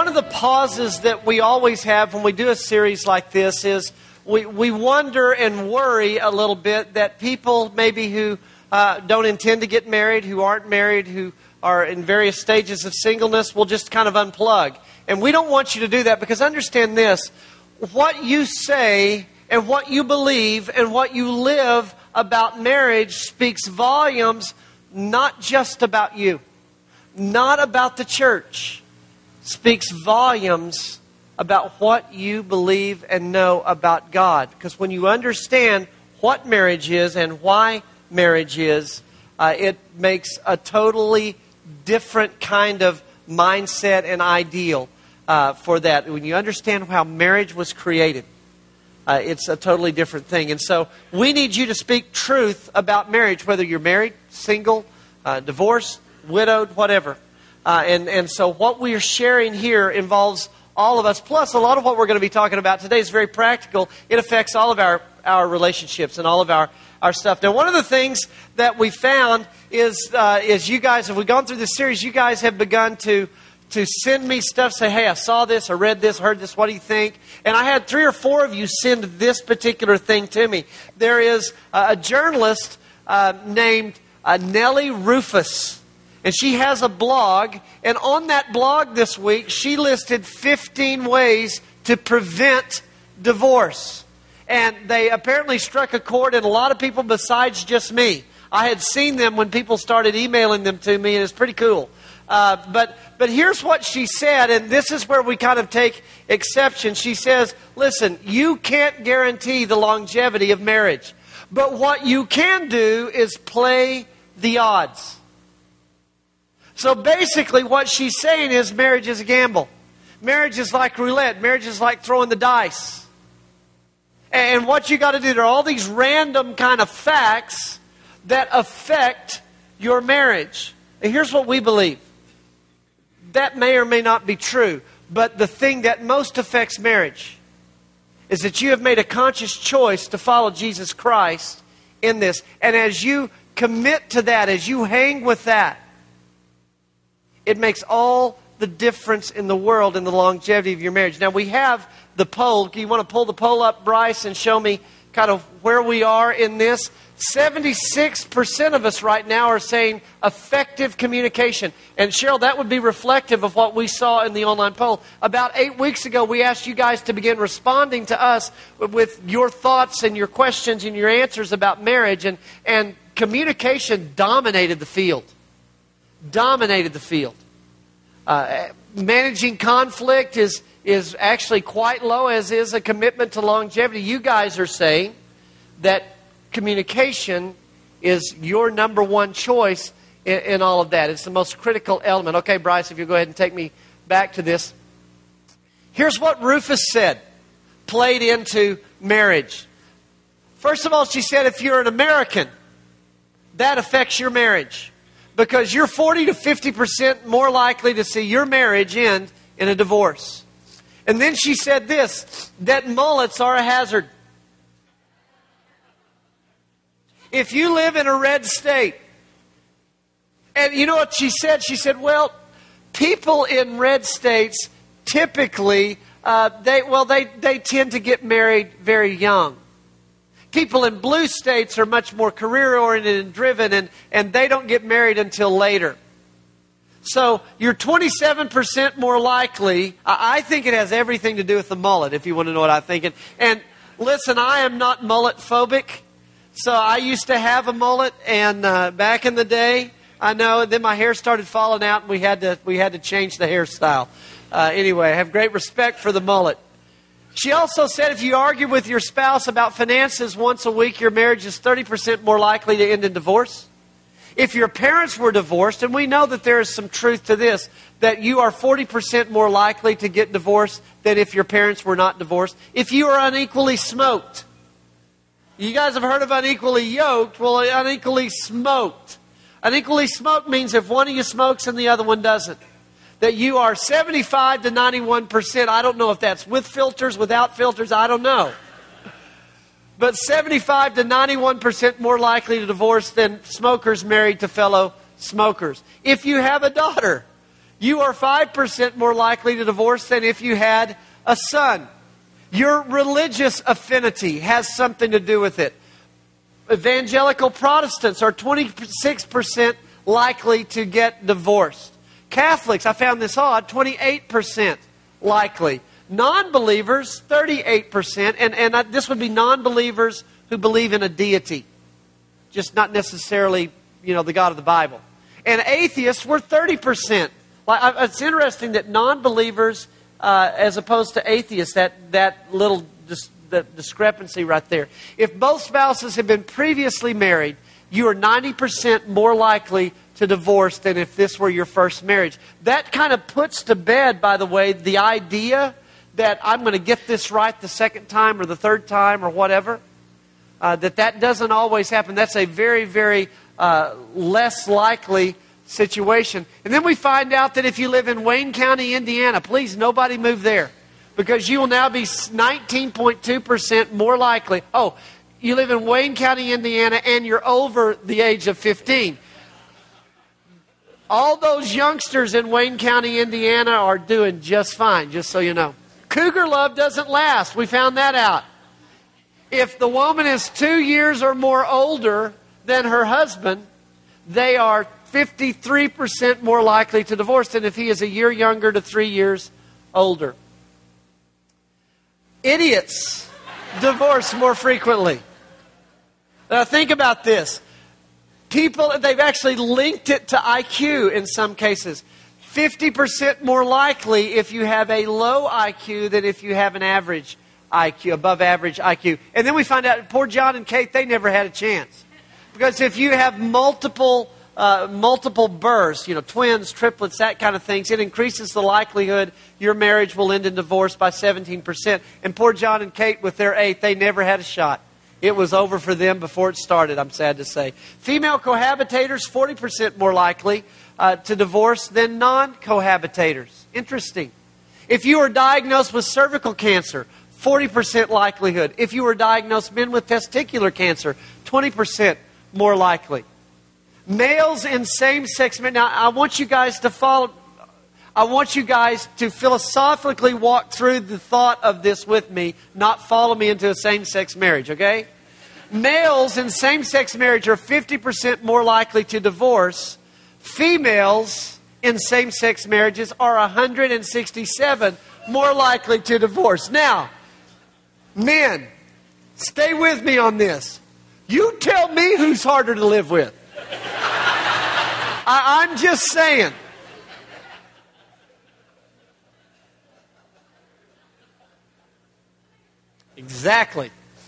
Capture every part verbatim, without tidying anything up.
one of the pauses that we always have when we do a series like this is we, we wonder and worry a little bit that people maybe who uh, don't intend to get married, who aren't married, who are in various stages of singleness will just kind of unplug. And we don't want you to do that, because understand this, what you say and what you believe and what you live about marriage speaks volumes, not just about you, not about the church. Speaks volumes about what you believe and know about God. Because when you understand what marriage is and why marriage is, uh, it makes a totally different kind of mindset and ideal uh, for that. When you understand how marriage was created, uh, it's a totally different thing. And so we need you to speak truth about marriage, whether you're married, single, uh, divorced, widowed, whatever. Uh, and, and so what we are sharing here involves all of us. Plus, a lot of what we're going to be talking about today is very practical. It affects all of our, our relationships and all of our, our stuff. Now, one of the things that we found is, uh, is you guys, if we've gone through this series, you guys have begun to, to send me stuff, say, hey, I saw this, I read this, heard this, what do you think? And I had three or four of you send this particular thing to me. There is a, a journalist uh, named uh, Nellie Rufus. And she has a blog, and on that blog this week, she listed fifteen ways to prevent divorce. And they apparently struck a chord in a lot of people besides just me. I had seen them when people started emailing them to me, and it's pretty cool. Uh, but but here's what she said, and this is where we kind of take exception. She says, listen, you can't guarantee the longevity of marriage. But what you can do is play the odds. So basically what she's saying is marriage is a gamble. Marriage is like roulette. Marriage is like throwing the dice. And what you got to do, there are all these random kind of facts that affect your marriage. And here's what we believe. That may or may not be true, but the thing that most affects marriage is that you have made a conscious choice to follow Jesus Christ in this. And as you commit to that, as you hang with that, it makes all the difference in the world in the longevity of your marriage. Now, we have the poll. Do you want to pull the poll up, Bryce, and show me kind of where we are in this? seventy-six percent of us right now are saying effective communication. And Cheryl, that would be reflective of what we saw in the online poll. About eight weeks ago, we asked you guys to begin responding to us with your thoughts and your questions and your answers about marriage. And, and communication dominated the field. Dominated the field. Uh, managing conflict is, is actually quite low, as is a commitment to longevity. You guys are saying that communication is your number one choice in, in all of that. It's the most critical element. Okay, Bryce, if you go ahead and take me back to this. Here's what Rufus said, played into marriage. First of all, she said, if you're an American, that affects your marriage. Because you're forty to fifty percent more likely to see your marriage end in a divorce. And then she said this, that mullets are a hazard. If you live in a red state, and you know what she said? She said, well, people in red states typically, uh, they well, they, they tend to get married very young. People in blue states are much more career-oriented and driven, and, and they don't get married until later. So you're twenty-seven percent more likely. I, I think it has everything to do with the mullet, if you want to know what I'm thinking. And listen, I am not mullet phobic. So I used to have a mullet, and uh, back in the day, I know, and then my hair started falling out, and we had to, we had to change the hairstyle. Uh, anyway, I have great respect for the mullet. She also said if you argue with your spouse about finances once a week, your marriage is thirty percent more likely to end in divorce. If your parents were divorced, and we know that there is some truth to this, that you are forty percent more likely to get divorced than if your parents were not divorced. If you are unequally smoked. You guys have heard of unequally yoked. Well, unequally smoked. Unequally smoked means if one of you smokes and the other one doesn't. That you are seventy-five to ninety-one percent. I don't know if that's with filters, without filters. I don't know. But seventy-five to ninety-one percent more likely to divorce than smokers married to fellow smokers. If you have a daughter, You are five percent more likely to divorce than if you had a son. Your religious affinity has something to do with it. Evangelical Protestants are twenty-six percent likely to get divorced. Catholics, I found this odd, twenty-eight percent likely. Non-believers, thirty-eight percent. And, and this would be non-believers who believe in a deity. Just not necessarily, you know, the God of the Bible. And atheists were thirty percent. Like, it's interesting that non-believers, uh, as opposed to atheists, that, that little dis- the discrepancy right there. If both spouses have been previously married, you are ninety percent more likely to divorce than if this were your first marriage. That kind of puts to bed, by the way, the idea that I'm going to get this right the second time or the third time or whatever. Uh, that that doesn't always happen. That's a very, very uh, less likely situation. And then we find out that if you live in Wayne County, Indiana, please, nobody move there. Because you will now be nineteen point two percent more likely. Oh, you live in Wayne County, Indiana, and you're over the age of fifteen. All those youngsters in Wayne County, Indiana are doing just fine, just so you know. Cougar love doesn't last. We found that out. If the woman is two years or more older than her husband, they are fifty-three percent more likely to divorce than if he is a year younger to three years older. Idiots divorce more frequently. Now think about this. People, they've actually linked it to I Q in some cases. fifty percent more likely if you have a low I Q than if you have an average I Q, above average I Q. And then we find out, poor John and Kate, they never had a chance. Because if you have multiple uh, multiple births, you know, twins, triplets, that kind of things, it increases the likelihood your marriage will end in divorce by seventeen percent. And poor John and Kate, with their eight, they never had a shot. It was over for them before it started, I'm sad to say. Female cohabitators, forty percent more likely uh, to divorce than non-cohabitators. Interesting. If you are diagnosed with cervical cancer, forty percent likelihood. If you were diagnosed men with testicular cancer, twenty percent more likely. Males in same-sex marriage. Now, I want you guys to follow. I want you guys to philosophically walk through the thought of this with me, not follow me into a same-sex marriage, okay? Males in same-sex marriage are fifty percent more likely to divorce. Females in same-sex marriages are one hundred sixty-seven more likely to divorce. Now, men, stay with me on this. You tell me who's harder to live with. I, I'm just saying. Exactly.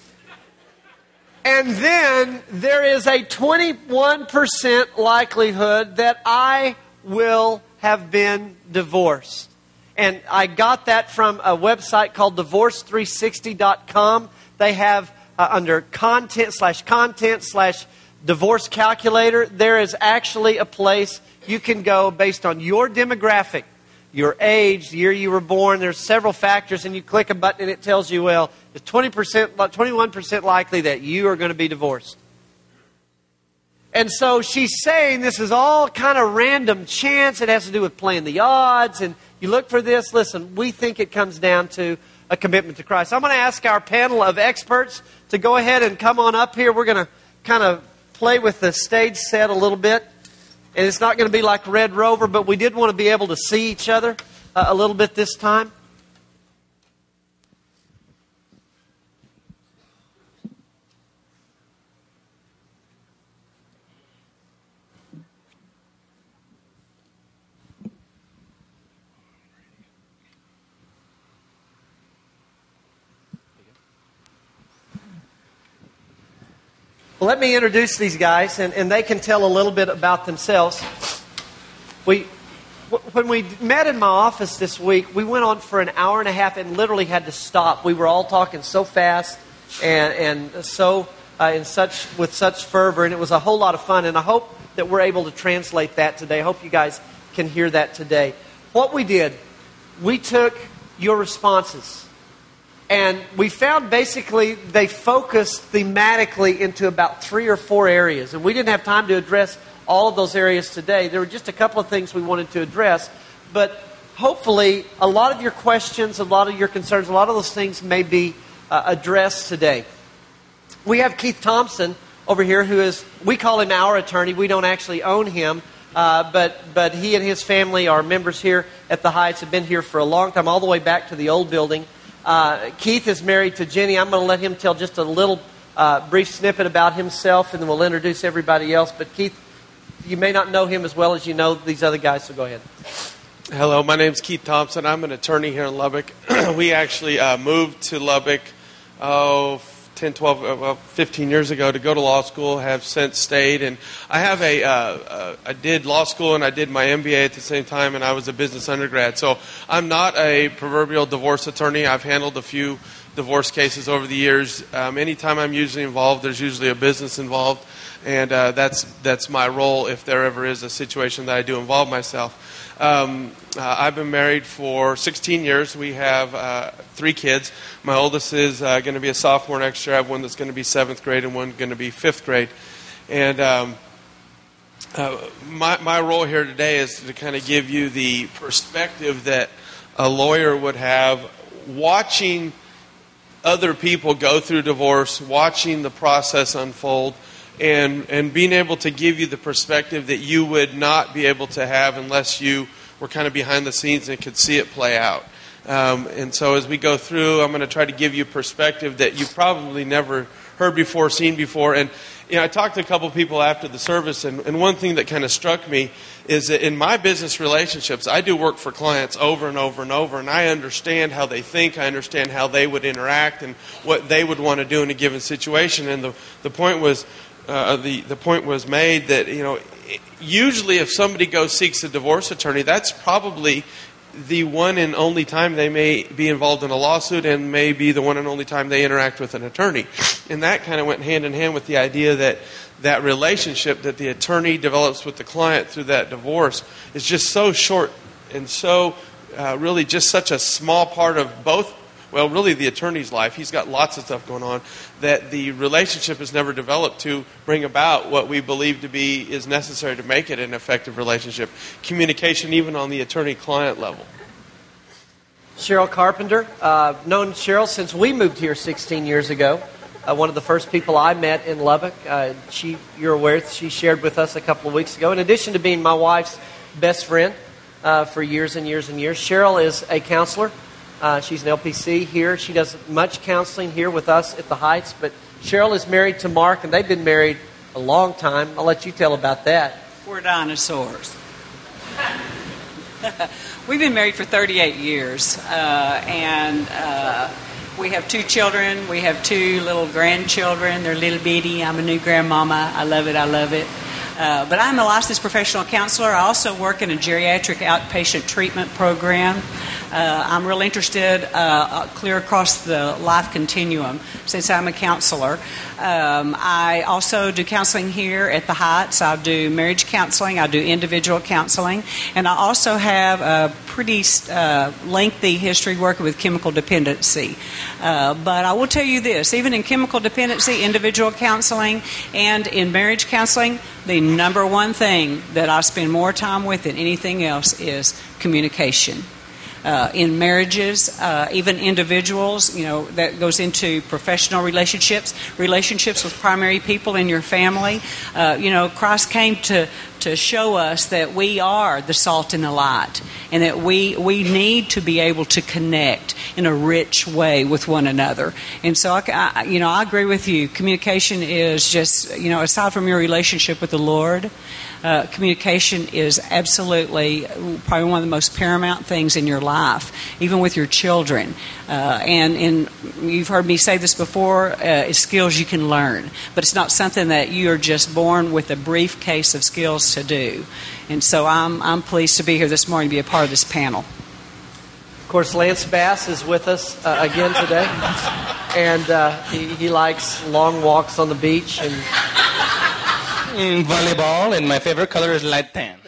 And then there is a twenty-one percent likelihood that I will have been divorced. And I got that from a website called divorce three sixty dot com. They have uh, under content slash content slash divorce calculator, there is actually a place you can go based on your demographic, your age, the year you were born. There's several factors, and you click a button and it tells you, well, it's twenty percent, twenty-one percent likely that you are going to be divorced. And so she's saying this is all kind of random chance. It has to do with playing the odds. And you look for this. Listen, we think it comes down to a commitment to Christ. I'm going to ask our panel of experts to go ahead and come on up here. We're going to kind of play with the stage set a little bit. And it's not going to be like Red Rover, but we did want to be able to see each other uh, a little bit this time. Well, let me introduce these guys, and, and they can tell a little bit about themselves. We, when we met in my office this week, we went on for an hour and a half and literally had to stop. We were all talking so fast and, and so uh, in such with such fervor, and it was a whole lot of fun. And I hope that we're able to translate that today. I hope you guys can hear that today. What we did, we took your responses. And we found basically they focused thematically into about three or four areas. And we didn't have time to address all of those areas today. There were just a couple of things we wanted to address. but hopefully a lot of your questions, a lot of your concerns, a lot of those things may be uh, addressed today. We have Keith Thompson over here who is, we call him our attorney. We don't actually own him, uh, but, but he and his family are members here at the Heights, have been here for a long time, all the way back to the old building. Uh, Keith is married to Jenny. I'm going to let him tell just a little uh, brief snippet about himself, and then we'll introduce everybody else. But Keith, you may not know him as well as you know these other guys, so go ahead. Hello, my name's Keith Thompson. I'm an attorney here in Lubbock. We actually uh, moved to Lubbock, oh, ten, twelve, well, fifteen years ago to go to law school, have since stayed. And I have a, uh, uh, I did law school and I did my M B A at the same time, and I was a business undergrad. So I'm not a proverbial divorce attorney. I've handled a few divorce cases over the years. Um, anytime I'm usually involved, there's usually a business involved. And uh, that's that's my role if there ever is a situation that I do involve myself. Um, uh, I've been married for sixteen years. We have uh, three kids. My oldest is uh, going to be a sophomore next year. I have one that's going to be seventh grade and one going to be fifth grade. And um, uh, my, my role here today is to kind of give you the perspective that a lawyer would have watching other people go through divorce, watching the process unfold, and and being able to give you the perspective that you would not be able to have unless you were kind of behind the scenes and could see it play out. Um, and so as we go through, I'm going to try to give you perspective that you probably never heard before, seen before. And you know, I talked to a couple people after the service, and, and one thing that kind of struck me is that in my business relationships, I do work for clients over and over and over, and I understand how they think, I understand how they would interact and what they would want to do in a given situation. And the, the point was, Uh, the, the point was made that, you know, usually if somebody goes seeks a divorce attorney, that's probably the one and only time they may be involved in a lawsuit, and may be the one and only time they interact with an attorney. And that kind of went hand in hand with the idea that that relationship that the attorney develops with the client through that divorce is just so short and so uh, really just such a small part of both. Well, really the attorney's life. He's got lots of stuff going on, that the relationship is never developed to bring about what we believe to be is necessary to make it an effective relationship. Communication even on the attorney-client level. Cheryl Carpenter, uh, known Cheryl since we moved here sixteen years ago. Uh, one of the first people I met in Lubbock. Uh, she, you're aware, she shared with us a couple of weeks ago. In addition to being my wife's best friend uh, for years and years and years, Cheryl is a counselor. Uh, she's an L P C here. She does much counseling here with us at the Heights. But Cheryl is married to Mark, and they've been married a long time. I'll let you tell about that. We're dinosaurs. We've been married for thirty-eight years, uh, and uh, we have two children. We have two little grandchildren. They're little bitty. I'm a new grandmama. I love it. I love it. Uh, but I'm a licensed professional counselor. I also work in a geriatric outpatient treatment program. Uh, I'm real interested uh, clear across the life continuum since I'm a counselor. Um, I also do counseling here at the Heights. I do marriage counseling. I do individual counseling. And I also have a pretty uh, lengthy history working with chemical dependency. Uh, but I will tell you this, even in chemical dependency, individual counseling, and in marriage counseling, the number one thing that I spend more time with than anything else is communication. Uh, in marriages, uh, even individuals, you know, that goes into professional relationships, relationships with primary people in your family. Uh, you know, Christ came to, to show us that we are the salt and the light, and that we, we need to be able to connect in a rich way with one another. And so, I, I, you know, I agree with you. Communication is just, you know, aside from your relationship with the Lord, Uh, communication is absolutely probably one of the most paramount things in your life, even with your children. Uh, and, and you've heard me say this before, uh, it's skills you can learn. But it's not something that you are just born with a briefcase of skills to do. And so I'm, I'm pleased to be here this morning to be a part of this panel. Of course, Lance Bass is with us uh, again today. And uh, he, he likes long walks on the beach and... in volleyball, and my favorite color is light tan.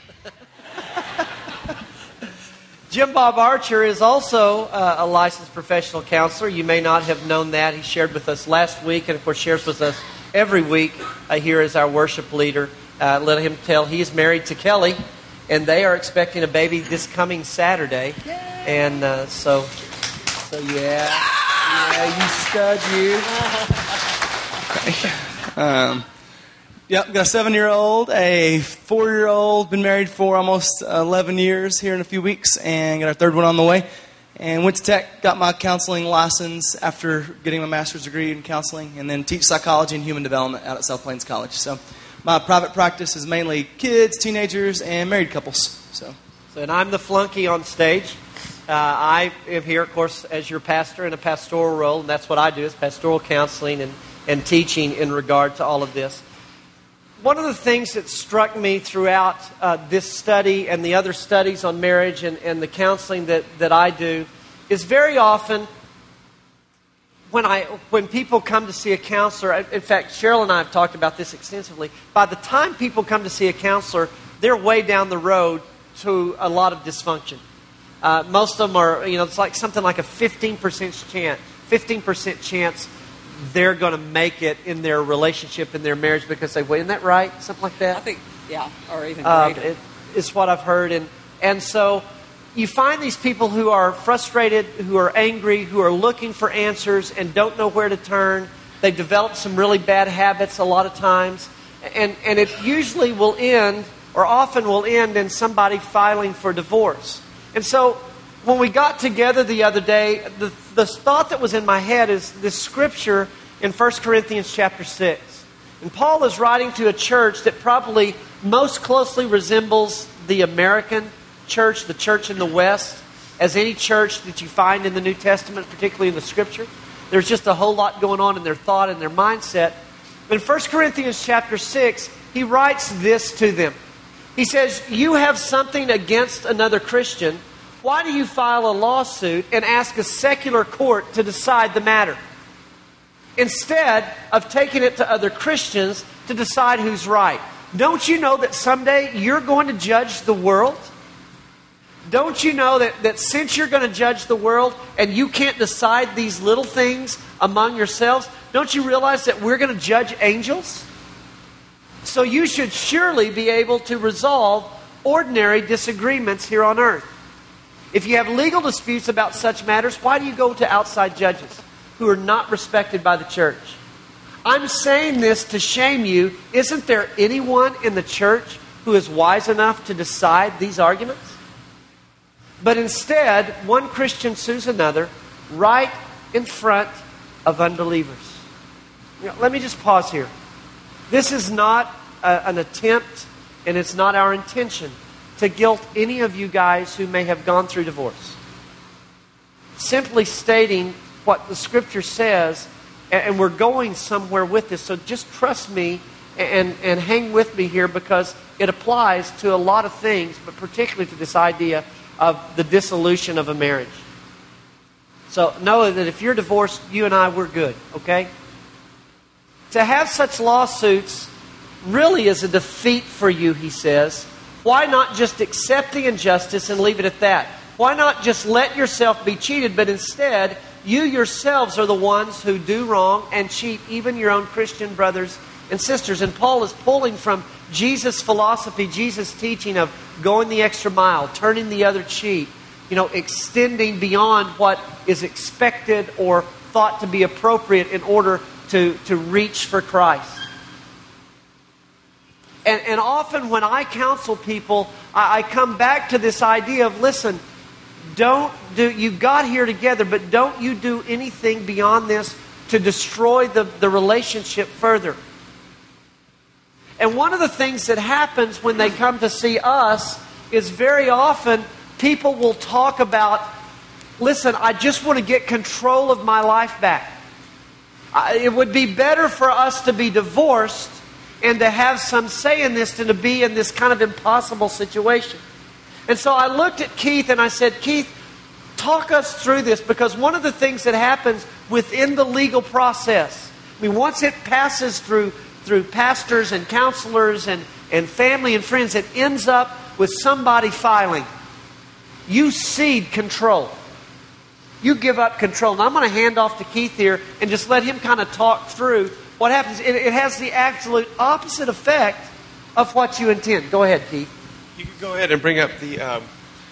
Jim Bob Archer is also uh, a licensed professional counselor. You may not have known that. He shared with us last week, and of course shares with us every week uh, here as our worship leader. Uh, let him tell, he is married to Kelly, and they are expecting a baby this coming Saturday. And uh, so, so yeah, yeah, you stud, you. Um, yep, got a seven-year-old, a four-year-old, been married for almost eleven years here in a few weeks, and got our third one on the way. And went to Tech, got my counseling license after getting my master's degree in counseling, and then teach psychology and human development out at South Plains College. So my private practice is mainly kids, teenagers, and married couples. So, so and I'm the flunky on stage. Uh, I am here, of course, as your pastor in a pastoral role, and that's what I do, is pastoral counseling and, and teaching in regard to all of this. One of the things that struck me throughout uh, this study and the other studies on marriage and, and the counseling that, that I do is very often when I when people come to see a counselor, in fact, Cheryl and I have talked about this extensively, by the time people come to see a counselor, they're way down the road to a lot of dysfunction. Uh, most of them are, you know, it's like something like a fifteen percent chance, fifteen percent chance they're going to make it in their relationship, in their marriage, because they, well, isn't that right? Something like that? I think, yeah, or even uh, greater. it, it's what I've heard. And, and so you find these people who are frustrated, who are angry, who are looking for answers and don't know where to turn. They've developed some really bad habits a lot of times. And, and it usually will end, or often will end, in somebody filing for divorce. And so when we got together the other day, the, the thought that was in my head is this scripture in First Corinthians chapter six. And Paul is writing to a church that probably most closely resembles the American church, the church in the West, as any church that you find in the New Testament, particularly in the Scripture. There's just a whole lot going on in their thought and their mindset. In First Corinthians chapter six, he writes this to them. He says, you have something against another Christian. Why do you file a lawsuit and ask a secular court to decide the matter, instead of taking it to other Christians to decide who's right? Don't you know that someday you're going to judge the world? Don't you know that, that since you're going to judge the world and you can't decide these little things among yourselves, don't you realize that we're going to judge angels? So you should surely be able to resolve ordinary disagreements here on earth. If you have legal disputes about such matters, why do you go to outside judges who are not respected by the church? I'm saying this to shame you. Isn't there anyone in the church who is wise enough to decide these arguments? But instead, one Christian sues another right in front of unbelievers. You know, let me just pause here. This is not a, an attempt, and it's not our intention to guilt any of you guys who may have gone through divorce. Simply stating what the Scripture says, and, and we're going somewhere with this. So just trust me and, and hang with me here, because it applies to a lot of things, but particularly to this idea of the dissolution of a marriage. So know that if you're divorced, you and I, we're good, okay? To have such lawsuits really is a defeat for you, he says. Why not just accept the injustice and leave it at that? Why not just let yourself be cheated, but instead, you yourselves are the ones who do wrong and cheat even your own Christian brothers and sisters. And Paul is pulling from Jesus' philosophy, Jesus' teaching of going the extra mile, turning the other cheek, you know, extending beyond what is expected or thought to be appropriate in order to, to reach for Christ. And, and often when I counsel people, I, I come back to this idea of, listen, don't do, you got here together, but don't you do anything beyond this to destroy the, the relationship further. And one of the things that happens when they come to see us is very often people will talk about, listen, I just want to get control of my life back. I, it would be better for us to be divorced and to have some say in this than to be in this kind of impossible situation. And so I looked at Keith and I said, Keith, talk us through this, because one of the things that happens within the legal process, I mean, once it passes through through pastors and counselors and, and family and friends, it ends up with somebody filing. You cede control. You give up control. Now I'm going to hand off to Keith here and just let him kind of talk through what happens. It, it has the absolute opposite effect of what you intend. Go ahead, Keith. You could go ahead and bring up the. Um,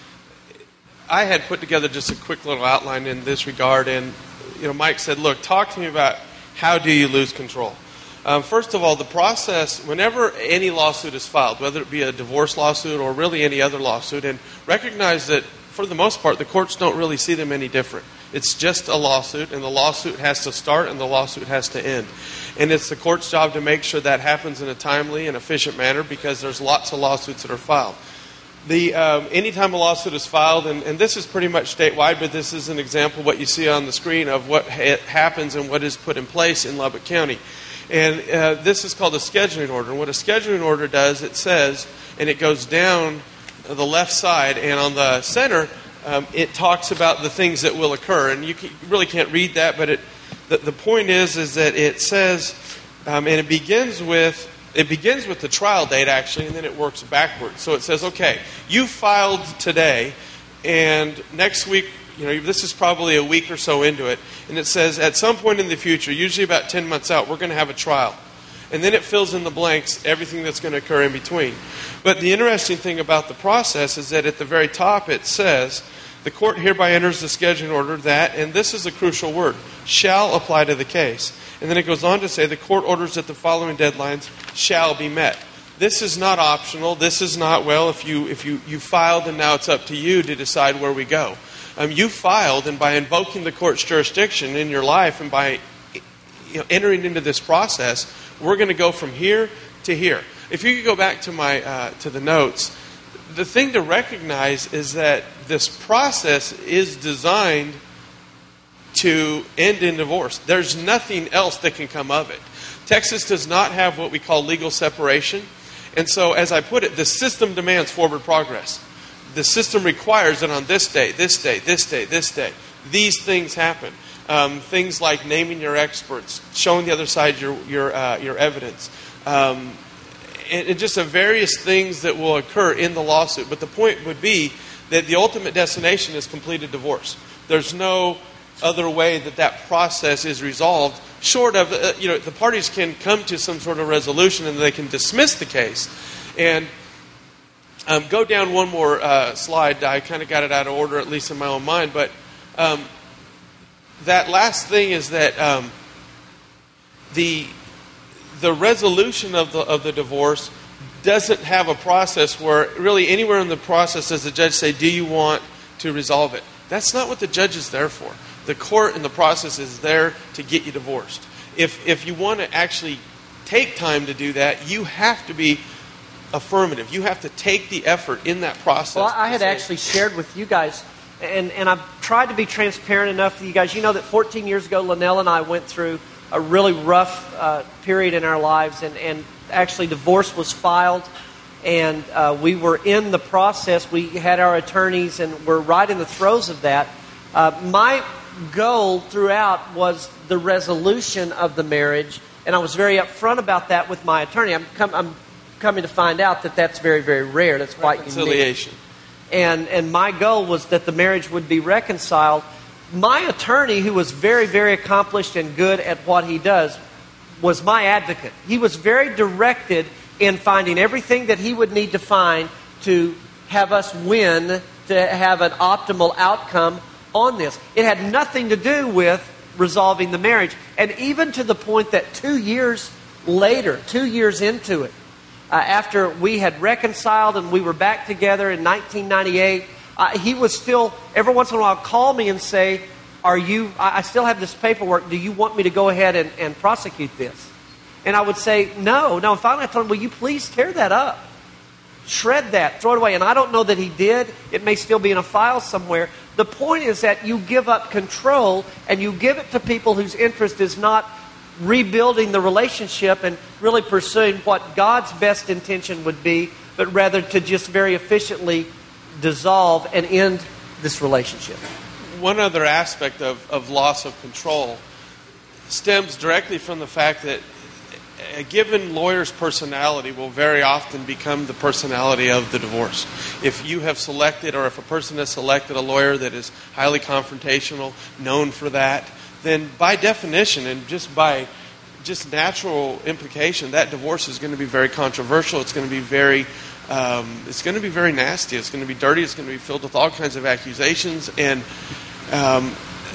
I had put together just a quick little outline in this regard, and you know, Mike said, "Look, talk to me about how do you lose control." Um, first of all, the process, whenever any lawsuit is filed, whether it be a divorce lawsuit or really any other lawsuit, and recognize that for the most part, the courts don't really see them any different. It's just a lawsuit, and the lawsuit has to start and the lawsuit has to end. And it's the court's job to make sure that happens in a timely and efficient manner, because there's lots of lawsuits that are filed. The um, anytime a lawsuit is filed, and, and this is pretty much statewide, but this is an example of what you see on the screen of what ha- happens and what is put in place in Lubbock County. And uh, this is called a scheduling order. And what a scheduling order does, it says, and it goes down the left side, and on the center, um, it talks about the things that will occur. And you, can, you really can't read that, but it, the, the point is, is that it says, um, and it begins with, it begins with the trial date actually, and then it works backwards. So it says, okay, you filed today, and next week, you know, this is probably a week or so into it, and it says at some point in the future, usually about ten months out, we're going to have a trial. And then it fills in the blanks, everything that's going to occur in between. But the interesting thing about the process is that at the very top it says, the court hereby enters the scheduling order that, and this is a crucial word, shall apply to the case. And then it goes on to say, the court orders that the following deadlines shall be met. This is not optional. This is not, well, if you if you, you filed and now it's up to you to decide where we go. Um, you filed, and by invoking the court's jurisdiction in your life and by you know, entering into this process, we're going to go from here to here. If you could go back to my uh, to the notes, the thing to recognize is that this process is designed to end in divorce. There's nothing else that can come of it. Texas does not have what we call legal separation. And so, as I put it, the system demands forward progress. The system requires that on this day, this day, this day, this day, these things happen. Um, things like naming your experts, showing the other side your your uh, your evidence, um, and, and just the various things that will occur in the lawsuit. But the point would be that the ultimate destination is completed divorce. There's no other way that that process is resolved, short of uh, you know the parties can come to some sort of resolution and they can dismiss the case. And um, go down one more uh, slide. I kind of got it out of order, at least in my own mind, but. Um, That last thing is that um, the the resolution of the of the divorce doesn't have a process where really anywhere in the process does the judge say, "Do you want to resolve it?" That's not what the judge is there for. The court in the process is there to get you divorced. If if you want to actually take time to do that, you have to be affirmative. You have to take the effort in that process. Well, I had say, actually shared with you guys. And, and I've tried to be transparent enough for you guys. You know that fourteen years ago, Linnell and I went through a really rough uh, period in our lives. And, and actually, divorce was filed. And uh, we were in the process. We had our attorneys, and we're right in the throes of that. Uh, my goal throughout was the resolution of the marriage. And I was very upfront about that with my attorney. I'm, com- I'm coming to find out that that's very, very rare. That's quite unique. Reconciliation. And and my goal was that the marriage would be reconciled. My attorney, who was very, very accomplished and good at what he does, was my advocate. He was very directed in finding everything that he would need to find to have us win, to have an optimal outcome on this. It had nothing to do with resolving the marriage. And even to the point that two years later, two years into it, Uh, after we had reconciled and we were back together in nineteen ninety-eight, uh, he was still, every once in a while, call me and say, are you, I, I still have this paperwork, do you want me to go ahead and, and prosecute this? And I would say, no, no. And finally I told him, will you please tear that up? Shred that, throw it away. And I don't know that he did. It may still be in a file somewhere. The point is that you give up control and you give it to people whose interest is not rebuilding the relationship and really pursuing what God's best intention would be, but rather to just very efficiently dissolve and end this relationship. One other aspect of, of loss of control stems directly from the fact that a given lawyer's personality will very often become the personality of the divorce. If you have selected, or if a person has selected a lawyer that is highly confrontational, known for that, then by definition and just by just natural implication, that divorce is going to be very controversial. It's going to be very Um, it's going to be very nasty. It's going to be dirty. It's going to be filled with all kinds of accusations. And um,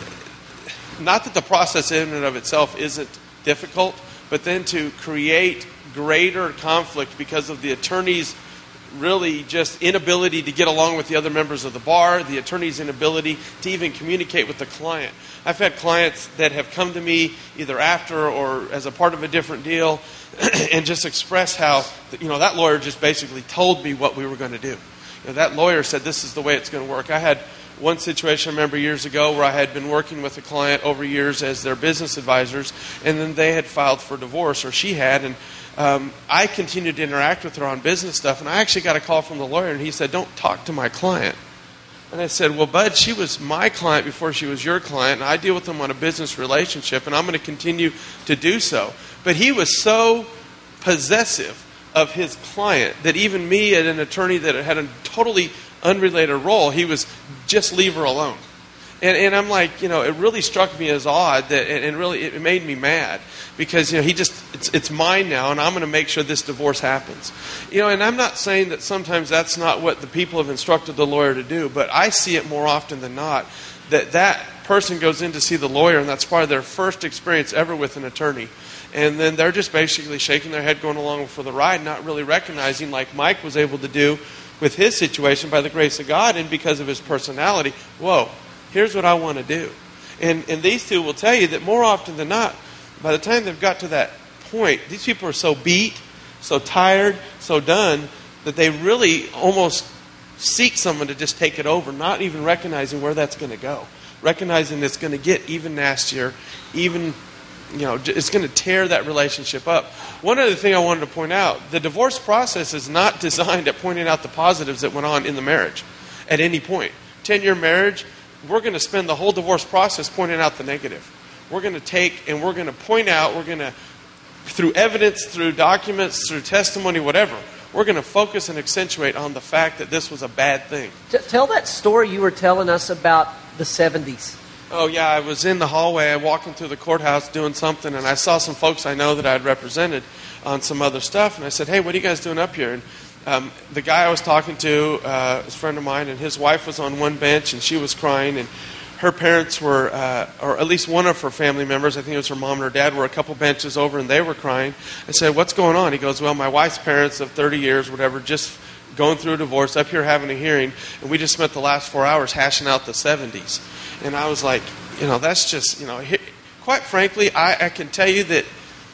not that the process in and of itself isn't difficult, but then to create greater conflict because of the attorney's really just inability to get along with the other members of the bar, the attorney's inability to even communicate with the client. I've had clients that have come to me either after or as a part of a different deal and just express how, you know, that lawyer just basically told me what we were going to do. You know, that lawyer said this is the way it's going to work. I had one situation I remember years ago where I had been working with a client over years as their business advisors, and then they had filed for divorce, or she had, and um, I continued to interact with her on business stuff, and I actually got a call from the lawyer, and he said, "Don't talk to my client." And I said, "Well, Bud, she was my client before she was your client, and I deal with them on a business relationship, and I'm going to continue to do so." But he was so possessive of his client that even me, as an attorney that had a totally unrelated role, he was, "Just leave her alone." And, and I'm like, you know, it really struck me as odd that, and, and really it made me mad because, you know, he just, it's, it's mine now, and I'm going to make sure this divorce happens. You know, and I'm not saying that sometimes that's not what the people have instructed the lawyer to do, but I see it more often than not that that person goes in to see the lawyer, and that's probably their first experience ever with an attorney. And then they're just basically shaking their head going along for the ride, not really recognizing, like Mike was able to do with his situation by the grace of God and because of his personality, whoa, here's what I want to do. And and these two will tell you that more often than not, by the time they've got to that point, these people are so beat, so tired, so done, that they really almost seek someone to just take it over, not even recognizing where that's going to go. Recognizing it's going to get even nastier, even, you know, it's going to tear that relationship up. One other thing I wanted to point out, the divorce process is not designed at pointing out the positives that went on in the marriage at any point. ten-year marriage, we're going to spend the whole divorce process pointing out the negative. We're going to take and we're going to point out, we're going to, through evidence, through documents, through testimony, whatever, we're going to focus and accentuate on the fact that this was a bad thing. T- tell that story you were telling us about the seventies. Oh, yeah, I was in the hallway, I walking through the courthouse doing something, and I saw some folks I know that I had represented on some other stuff, and I said, "Hey, what are you guys doing up here?" And um, the guy I was talking to uh, was a friend of mine, and his wife was on one bench, and she was crying, and her parents were, uh, or at least one of her family members, I think it was her mom and her dad, were a couple benches over, and they were crying. I said, "What's going on?" He goes, "Well, my wife's parents of thirty years, whatever, just going through a divorce, up here having a hearing, and we just spent the last four hours hashing out the seventies. And I was like, you know, that's just, you know, he, quite frankly, I, I can tell you that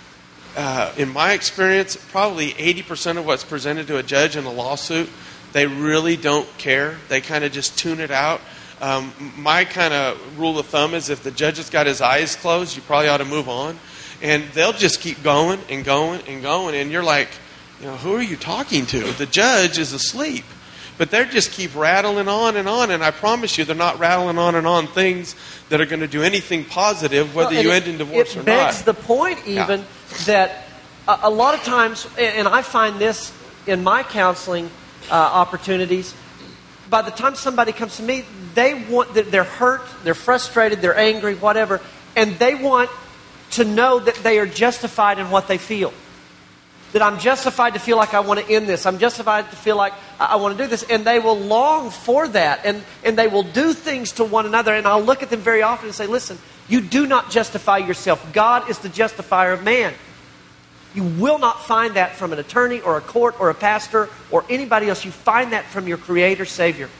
uh, in my experience, probably eighty percent of what's presented to a judge in a lawsuit, they really don't care. They kind of just tune it out. Um, my kind of rule of thumb is if the judge has got his eyes closed, you probably ought to move on. And they'll just keep going and going and going. And you're like, you know, who are you talking to? The judge is asleep. But they just keep rattling on and on. And I promise you, they're not rattling on and on things that are going to do anything positive, whether well, you it, end in divorce or not. It begs the point even yeah. that a, a lot of times, and I find this in my counseling uh, opportunities, by the time somebody comes to me, they want, they're hurt, they're frustrated, they're angry, whatever, and they want to know that they are justified in what they feel. That I'm justified to feel like I want to end this. I'm justified to feel like I want to do this. And they will long for that. And, and they will do things to one another. And I'll look at them very often and say, listen, you do not justify yourself. God is the justifier of man. You will not find that from an attorney or a court or a pastor or anybody else. You find that from your Creator, Savior.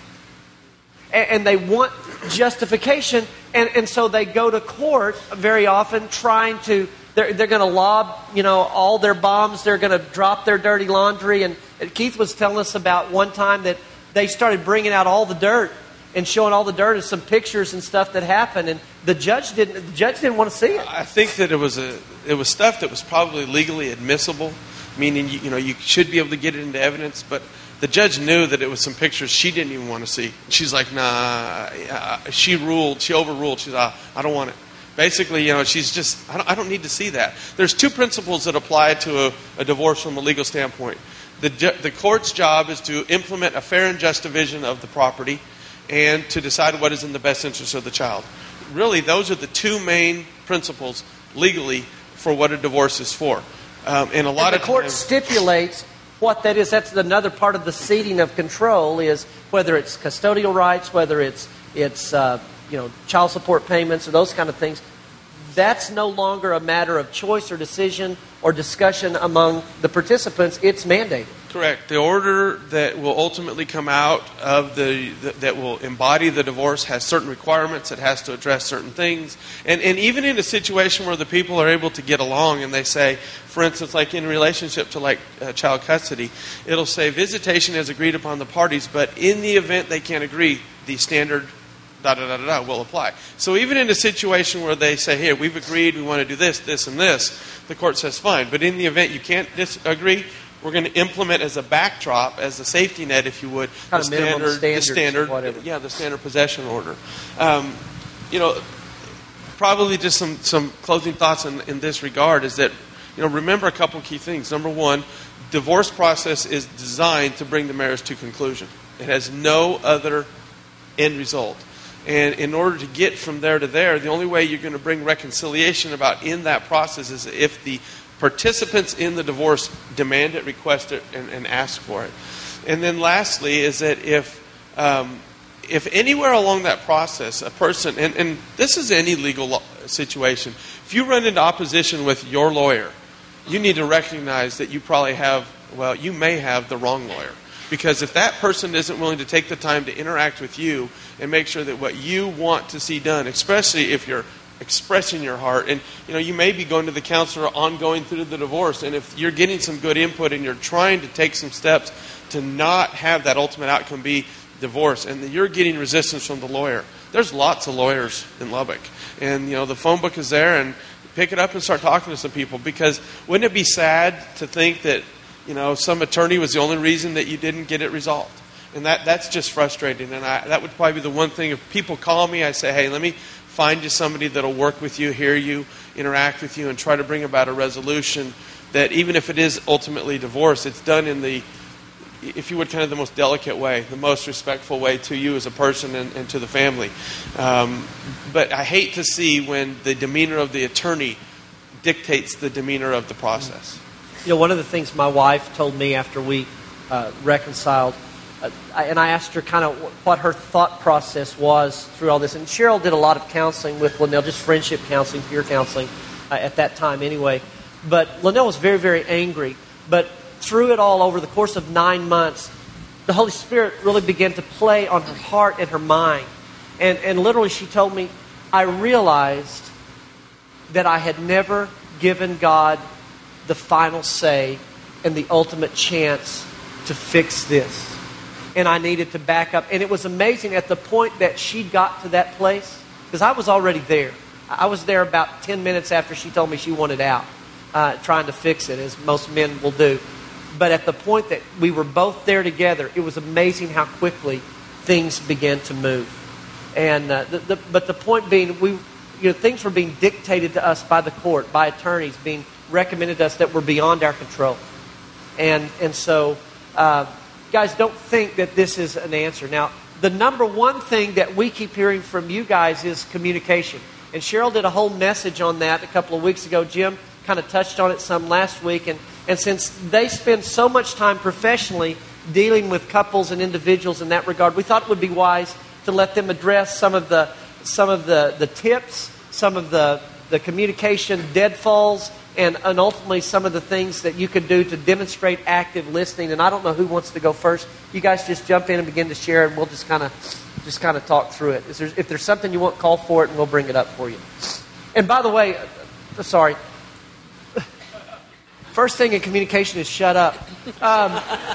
And, and they want justification. And, and so they go to court very often trying to... They're, they're going to lob, you know, all their bombs. They're going to drop their dirty laundry. And, and Keith was telling us about one time that they started bringing out all the dirt and showing all the dirt and some pictures and stuff that happened. And the judge didn't. The judge didn't want to see it. I think that it was a it was stuff that was probably legally admissible, meaning you, you know you should be able to get it into evidence. But the judge knew that it was some pictures she didn't even want to see. She's like, nah. Uh, she ruled. She overruled. She's, ah, I don't want it. Basically, you know, she's just, I don't, I don't need to see that. There's two principles that apply to a, a divorce from a legal standpoint. The, ju- the court's job is to implement a fair and just division of the property and to decide what is in the best interest of the child. Really, those are the two main principles legally for what a divorce is for. Um, and a lot and the of court times, stipulates what that is. That's another part of the ceding of control, is whether it's custodial rights, whether it's it's uh, you know child support payments or those kind of things. That's no longer a matter of choice or decision or discussion among the participants. It's mandated. Correct. The order that will ultimately come out of the, the that will embody the divorce has certain requirements. It has to address certain things. And and even in a situation where the people are able to get along and they say, for instance, like in relationship to like uh, child custody, it'll say visitation is agreed upon the parties, but in the event they can't agree, the standard da da da da da will apply. So even in a situation where they say, here, we've agreed, we want to do this, this, and this, the court says fine. But in the event you can't disagree, we're going to implement as a backdrop, as a safety net, if you would, kind the of minimum standard, the standards, standard, whatever. yeah, the standard possession order. Um, you know, probably just some, some closing thoughts in, in this regard is that, you know, remember a couple key things. Number one, divorce process is designed to bring the marriage to conclusion. It has no other end result. And in order to get from there to there, the only way you're going to bring reconciliation about in that process is if the participants in the divorce demand it, request it, and, and ask for it. And then lastly is that if um, if anywhere along that process a person, and, and this is any legal law situation, if you run into opposition with your lawyer, you need to recognize that you probably have, well, you may have the wrong lawyer. Because if that person isn't willing to take the time to interact with you and make sure that what you want to see done, especially if you're expressing your heart, and you know you may be going to the counselor ongoing through the divorce, and if you're getting some good input and you're trying to take some steps to not have that ultimate outcome be divorce, and you're getting resistance from the lawyer, there's lots of lawyers in Lubbock, and you know the phone book is there, and pick it up and start talking to some people, because wouldn't it be sad to think that you know some attorney was the only reason that you didn't get it resolved? And that that's just frustrating, and I, that would probably be the one thing. If people call me, I say, hey, let me find you somebody that'll work with you, hear you, interact with you, and try to bring about a resolution that even if it is ultimately divorce, it's done in the, if you would, kind of the most delicate way, the most respectful way to you as a person and, and to the family. Um, but I hate to see when the demeanor of the attorney dictates the demeanor of the process. You know, one of the things my wife told me after we uh, reconciled, Uh, and I asked her kind of what her thought process was through all this. And Cheryl did a lot of counseling with Linnell, just friendship counseling, peer counseling uh, at that time anyway. But Linnell was very, very angry. But through it all, over the course of nine months, the Holy Spirit really began to play on her heart and her mind. And, and literally she told me, I realized that I had never given God the final say and the ultimate chance to fix this. And I needed to back up. And it was amazing at the point that she got to that place, because I was already there. I was there about ten minutes after she told me she wanted out, uh, trying to fix it, as most men will do. But at the point that we were both there together, it was amazing how quickly things began to move. And uh, the, the, but the point being, we, you know, things were being dictated to us by the court, by attorneys, being recommended to us that were beyond our control. And and so... Uh, Guys, don't think that this is an answer. Now, the number one thing that we keep hearing from you guys is communication. And Cheryl did a whole message on that a couple of weeks ago. Jim kind of touched on it some last week. And, and since they spend so much time professionally dealing with couples and individuals in that regard, we thought it would be wise to let them address some of the some of the, the tips, some of the, the communication deadfalls, And, and ultimately some of the things that you could do to demonstrate active listening. And I don't know who wants to go first. You guys just jump in and begin to share, and we'll just kind of just kind of talk through it. Is there, if there's something you want, call for it, and we'll bring it up for you. And by the way, uh, sorry, first thing in communication is shut up. Um,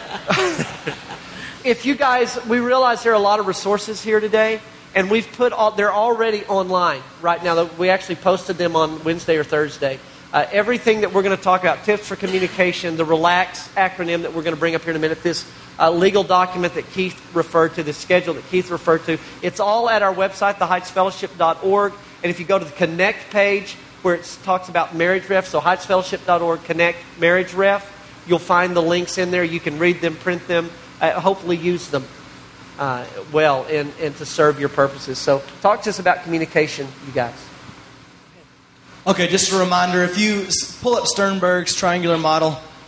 if you guys, we realize there are a lot of resources here today, and we've put all, they're already online right now. We actually posted them on Wednesday or Thursday. Uh, everything that we're going to talk about, tips for communication, the RELAX acronym that we're going to bring up here in a minute, this uh, legal document that Keith referred to, the schedule that Keith referred to, it's all at our website, the heights fellowship dot org. And if you go to the Connect page where it talks about Marriage Ref, so heights fellowship dot org, Connect Marriage Ref, you'll find the links in there. You can read them, print them, uh, hopefully use them uh, well and, and to serve your purposes. So talk to us about communication, you guys. Okay, just a reminder, if you pull up Sternberg's triangular model,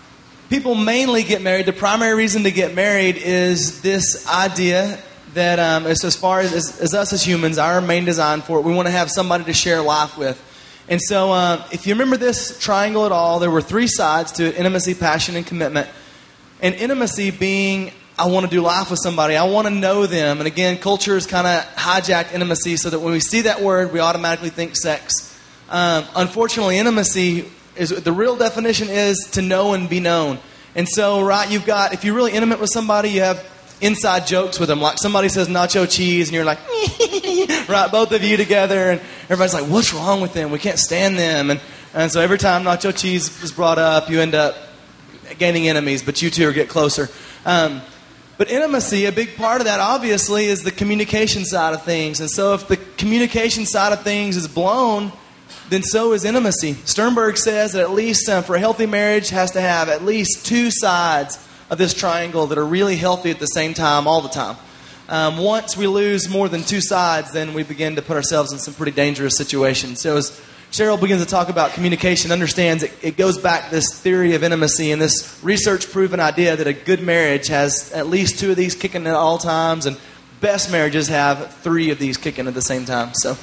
people mainly get married, the primary reason to get married is this idea that um, as, as far as, as, as us as humans, our main design for it, we want to have somebody to share life with. And so uh, if you remember this triangle at all, there were three sides to it: intimacy, passion, and commitment. And intimacy being, I want to do life with somebody. I want to know them. And again, culture has kind of hijacked intimacy so that when we see that word, we automatically think sex. Um, unfortunately, intimacy, is the real definition is to know and be known. And so, right, you've got, if you're really intimate with somebody, you have inside jokes with them. Like somebody says nacho cheese, and you're like, right, both of you together. And everybody's like, what's wrong with them? We can't stand them. And, and so every time nacho cheese is brought up, you end up gaining enemies, but you two get closer. Um, but intimacy, a big part of that, obviously, is the communication side of things. And so if the communication side of things is blown, then so is intimacy. Sternberg says that at least um, for a healthy marriage has to have at least two sides of this triangle that are really healthy at the same time all the time. Um, once we lose more than two sides, then we begin to put ourselves in some pretty dangerous situations. So as Cheryl begins to talk about communication, understands it, it goes back to this theory of intimacy and this research-proven idea that a good marriage has at least two of these kicking at all times, and best marriages have three of these kicking at the same time. So.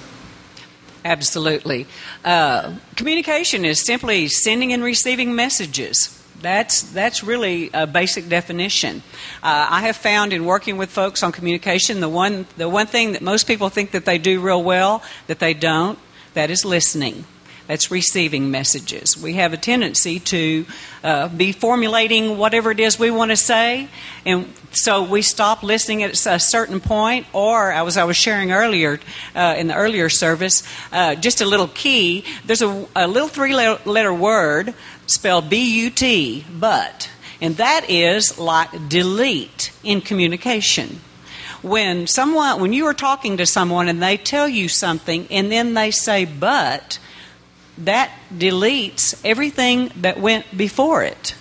Absolutely. Uh, communication is simply sending and receiving messages. That's that's really a basic definition. Uh, I have found in working with folks on communication, the one the one thing that most people think that they do real well, that they don't, that is listening. That's receiving messages. We have a tendency to uh, be formulating whatever it is we want to say, and so we stop listening at a certain point. Or, as I was sharing earlier uh, in the earlier service, uh, just a little key. There's a, a little three-letter word spelled B U T, but, and that is like delete in communication. When someone, when you are talking to someone and they tell you something and then they say but, that deletes everything that went before it.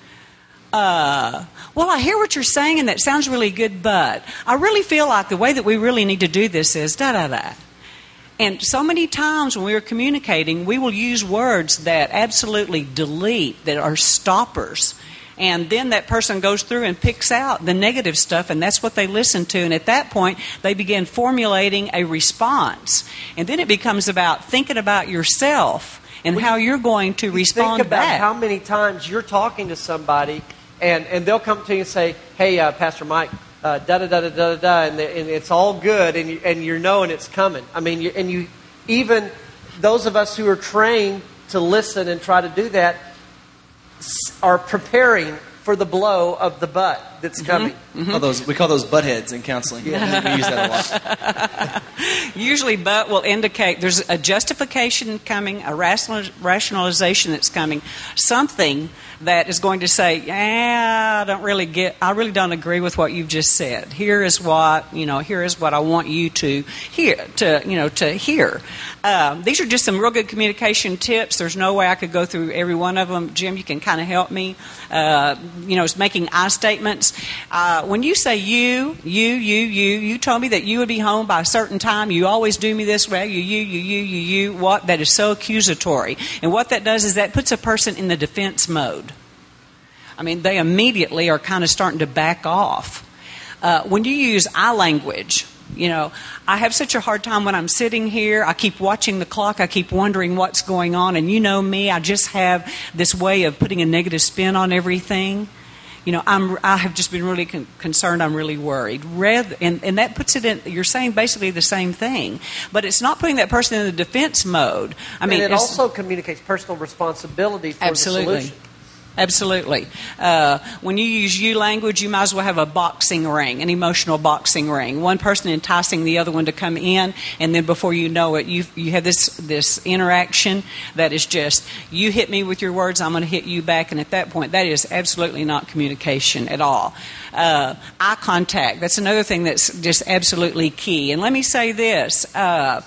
Uh, well, I hear what you're saying, and that sounds really good, but I really feel like the way that we really need to do this is da-da-da. And so many times when we're communicating, we will use words that absolutely delete, that are stoppers. And then that person goes through and picks out the negative stuff, and that's what they listen to. And at that point, they begin formulating a response. And then it becomes about thinking about yourself and well, how you're going to respond think about back. How many times you're talking to somebody, and, and they'll come to you and say, hey, uh, Pastor Mike, uh, da-da-da-da-da-da, and, and it's all good, and, you, and you're knowing it's coming. I mean, you, and you, even those of us who are trained to listen and try to do that, are preparing for the blow of the butt that's coming. Mm-hmm. Mm-hmm. All those, we call those butt heads in counseling. Yeah. We use that a lot. Usually butt will indicate there's a justification coming, a rational, rationalization that's coming, something that is going to say, yeah, I don't really get, I really don't agree with what you've just said. Here is what, you know, here is what I want you to hear, to, you know, to hear. Um, these are just some real good communication tips. There's no way I could go through every one of them. Jim, you can kind of help me. Uh, you know, it's making I statements. Uh, when you say you, you, you, you, you told me that you would be home by a certain time. You always do me this way. You, you, you, you, you, you. What? That is so accusatory. And what that does is that puts a person in the defense mode. I mean, they immediately are kind of starting to back off. Uh, when you use I language, you know, I have such a hard time when I'm sitting here. I keep watching the clock. I keep wondering what's going on. And you know me, I just have this way of putting a negative spin on everything. You know, I'm, I have just been really con- concerned. I'm really worried. Rather, and, and that puts it in, you're saying basically the same thing. But it's not putting that person in the defense mode. I mean, and it also communicates personal responsibility for absolutely. the solution. Absolutely. Uh, when you use you language, you might as well have a boxing ring, an emotional boxing ring. One person enticing the other one to come in, and then before you know it, you you have this this interaction that is just, you hit me with your words, I'm going to hit you back, and at that point, that is absolutely not communication at all. Uh, eye contact, that's another thing that's just absolutely key. And let me say this. Uh,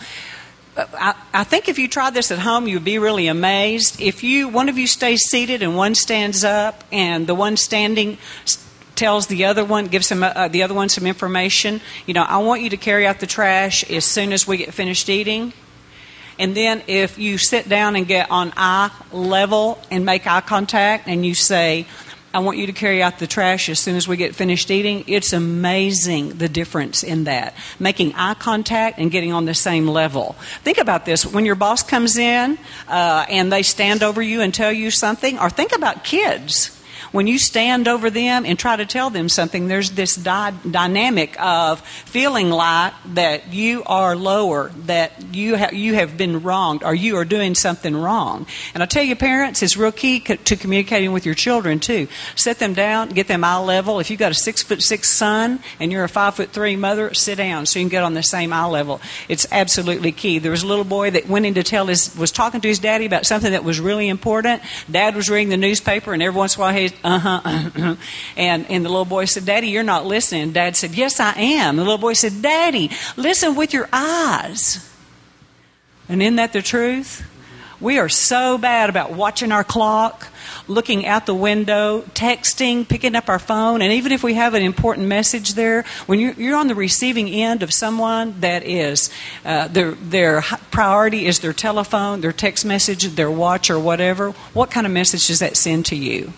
I, I think if you tried this at home, you would be really amazed. If you one of you stays seated and one stands up, and the one standing tells the other one, gives him uh, the other one some information. You know, I want you to carry out the trash as soon as we get finished eating. And then if you sit down and get on eye level and make eye contact, and you say, I want you to carry out the trash as soon as we get finished eating. It's amazing the difference in that. Making eye contact and getting on the same level. Think about this. When your boss comes in uh, and they stand over you and tell you something, or think about kids. When you stand over them and try to tell them something, there's this di- dynamic of feeling like that you are lower, that you, ha- you have been wronged, or you are doing something wrong. And I tell you, parents, it's real key co- to communicating with your children, too. Set them down, get them eye level. If you've got a six foot six son and you're a five foot three mother, sit down so you can get on the same eye level. It's absolutely key. There was a little boy that went in to tell his, was talking to his daddy about something that was really important. Dad was reading the newspaper, and every once in a while he Uh-huh. uh-huh. And, and the little boy said, Daddy, you're not listening. Dad said, yes, I am. The little boy said, Daddy, listen with your eyes. And isn't that the truth? We are so bad about watching our clock, looking out the window, texting, picking up our phone. And even if we have an important message there, when you're, you're on the receiving end of someone that is, uh, their, their priority is their telephone, their text message, their watch or whatever, what kind of message does that send to you?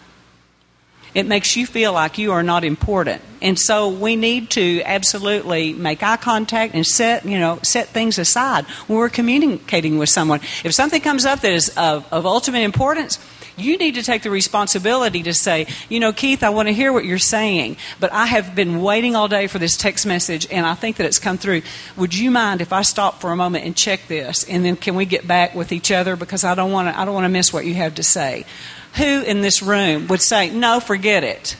It makes you feel like you are not important. And so we need to absolutely make eye contact and set, you know, set things aside when we're communicating with someone. If something comes up that is of, of ultimate importance, you need to take the responsibility to say, you know, Keith, I want to hear what you're saying, but I have been waiting all day for this text message, and I think that it's come through. Would you mind if I stop for a moment and check this, and then can we get back with each other, because I don't want to, I don't want to miss what you have to say. Who in this room would say, no, forget it?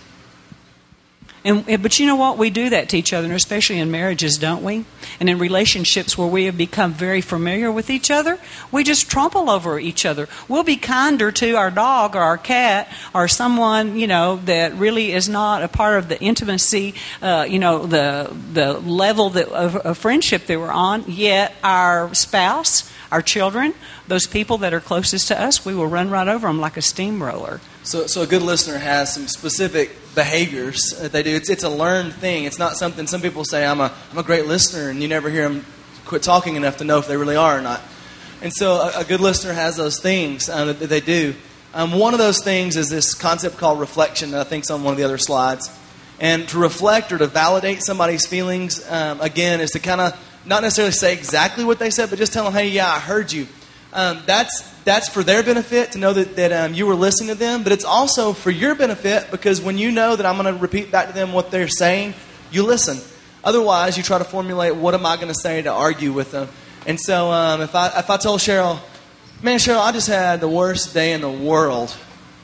And, but you know what? We do that to each other, especially in marriages, don't we? And in relationships where we have become very familiar with each other, we just trample over each other. We'll be kinder to our dog or our cat or someone, you know, that really is not a part of the intimacy, uh, you know, the the level that, of, of friendship that we're on. Yet our spouse, our children, those people that are closest to us, we will run right over them like a steamroller. So, so a good listener has some specific behaviors that they do. It's it's a learned thing. It's not something. Some people say, "I'm a I'm a great listener," and you never hear them quit talking enough to know if they really are or not. And so, a, a good listener has those things um, that, that they do. Um, one of those things is this concept called reflection that I think's on one of the other slides. And to reflect or to validate somebody's feelings, um, again, is to kind of not necessarily say exactly what they said, but just tell them, "Hey, yeah, I heard you." Um, that's that's for their benefit to know that, that um, you were listening to them. But it's also for your benefit, because when you know that I'm going to repeat back to them what they're saying, you listen. Otherwise, you try to formulate, what am I going to say to argue with them? And so um, if I if I told Cheryl, man, Cheryl, I just had the worst day in the world.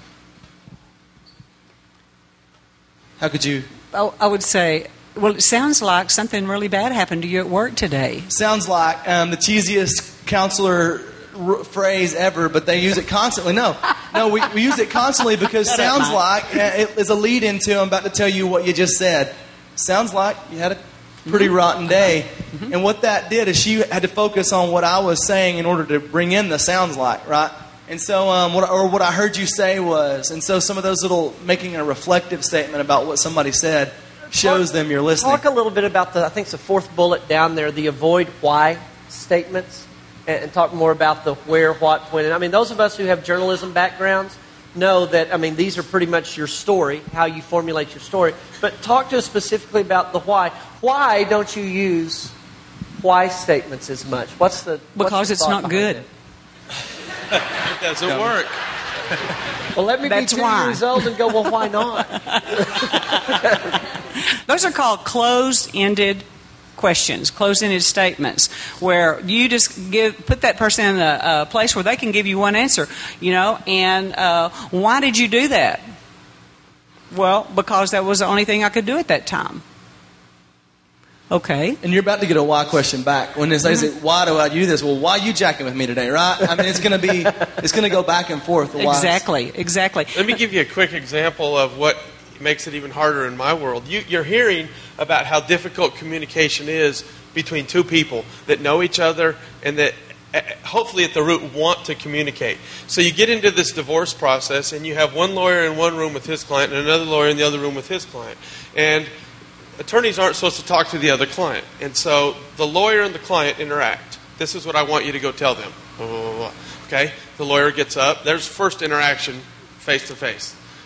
How could you? Oh, I would say, well, it sounds like something really bad happened to you at work today. Sounds like um, the cheesiest counselor r- phrase ever, but they use it constantly. No, no, we, we use it constantly because Shut sounds up, like uh, it is a lead into I'm about to tell you what you just said. Sounds like you had a pretty mm-hmm. rotten day. Mm-hmm. And what that did is she had to focus on what I was saying in order to bring in the sounds like, right? And so, um, what, or what I heard you say was, and so some of those little, making a reflective statement about what somebody said shows talk, them you're listening. Talk a little bit about the, I think it's the fourth bullet down there, the avoid why statements, and, and talk more about the where, what, when. And I mean, those of us who have journalism backgrounds know that, I mean, these are pretty much your story, how you formulate your story. But talk to us specifically about the why. Why don't you use why statements as much? What's the Because what's the it's not good. It? It doesn't no. work. Well, let me That's be two why. years old and go, well, why not? Those are called closed-ended questions, closed-ended statements, where you just give put that person in a, a place where they can give you one answer, you know, and uh, why did you do that? Well, because that was the only thing I could do at that time. Okay. And you're about to get a why question back. When they say, why do I do this? Well, why are you jacking with me today, right? I mean, it's going to be, it's going to go back and forth. Exactly, exactly. Let me give you a quick example of what makes it even harder in my world. You, you're hearing about how difficult communication is between two people that know each other and that hopefully at the root want to communicate. So you get into this divorce process and you have one lawyer in one room with his client and another lawyer in the other room with his client. And attorneys aren't supposed to talk to the other client. And so the lawyer and the client interact. This is what I want you to go tell them. Blah, blah, blah, blah. Okay? The lawyer gets up. There's first interaction face to face.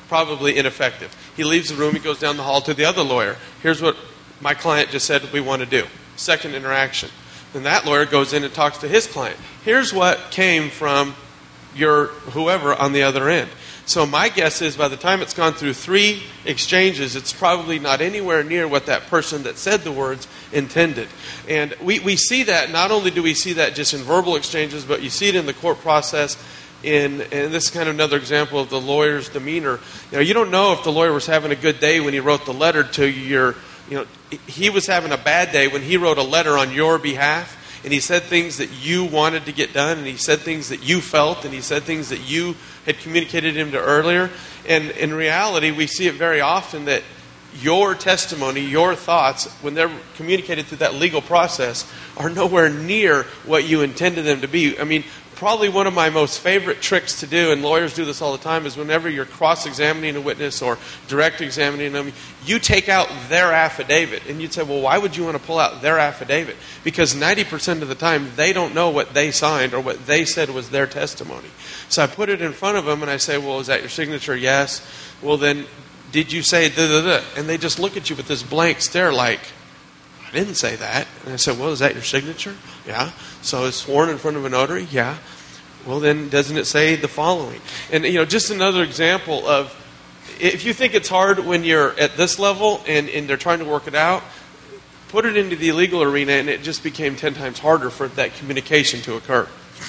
probably ineffective. He leaves the room, he goes down the hall to the other lawyer. Here's what my client just said we want to do. Second interaction. Then that lawyer goes in and talks to his client. Here's what came from your whoever on the other end. So my guess is by the time it's gone through three exchanges, it's probably not anywhere near what that person that said the words intended. And we, we see that, not only do we see that just in verbal exchanges, but you see it in the court process. In, and this is kind of another example of the lawyer's demeanor. You know, you don't know if the lawyer was having a good day when he wrote the letter to your, you know, he was having a bad day when he wrote a letter on your behalf. And he said things that you wanted to get done, and he said things that you felt, and he said things that you had communicated him to earlier. And in reality, we see it very often that your testimony, your thoughts, when they're communicated through that legal process, are nowhere near what you intended them to be. I mean, probably one of my most favorite tricks to do, and lawyers do this all the time, is whenever you're cross-examining a witness or direct examining them, you take out their affidavit. And you'd say, well, why would you want to pull out their affidavit? Because ninety percent of the time, they don't know what they signed or what they said was their testimony. So I put it in front of them, and I say, well, is that your signature? Yes. Well, then, did you say da-da-da? And they just look at you with this blank stare like, I didn't say that. And I said, well, is that your signature? Yeah. So it's sworn in front of a notary? Yeah. Well, then doesn't it say the following? And, you know, just another example of, if you think it's hard when you're at this level and, and they're trying to work it out, put it into the legal arena and it just became ten times harder for that communication to occur.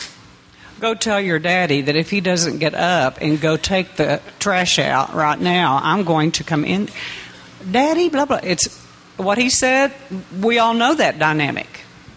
Go tell your daddy that if he doesn't get up and go take the trash out right now, I'm going to come in. Daddy, blah, blah. It's what he said. We all know that dynamic.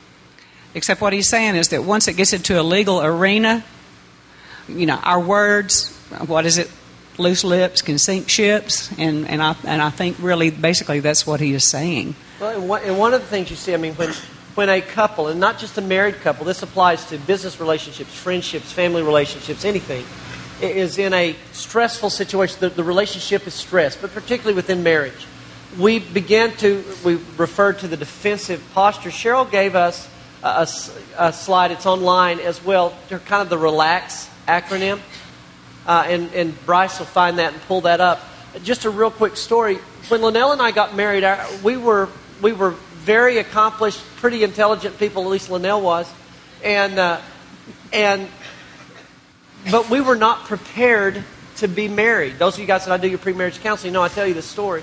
Except what he's saying is that once it gets into a legal arena, you know, our words, what is it? Loose lips can sink ships. And, and, I, and I think really basically that's what he is saying. Well, and one, and one of the things you see, I mean, when... When a couple, and not just a married couple, this applies to business relationships, friendships, family relationships, anything, is in a stressful situation, the, the relationship is stressed, but particularly within marriage. We began to, we referred to the defensive posture. Cheryl gave us a, a, a slide, it's online as well, they're kind of the RELAX acronym, uh, and, and Bryce will find that and pull that up. Just a real quick story. When Linnell and I got married, our, we were we were very accomplished, pretty intelligent people, at least Linnell was. And, uh, and, but we were not prepared to be married. Those of you guys that I do your pre-marriage counseling know I tell you this story.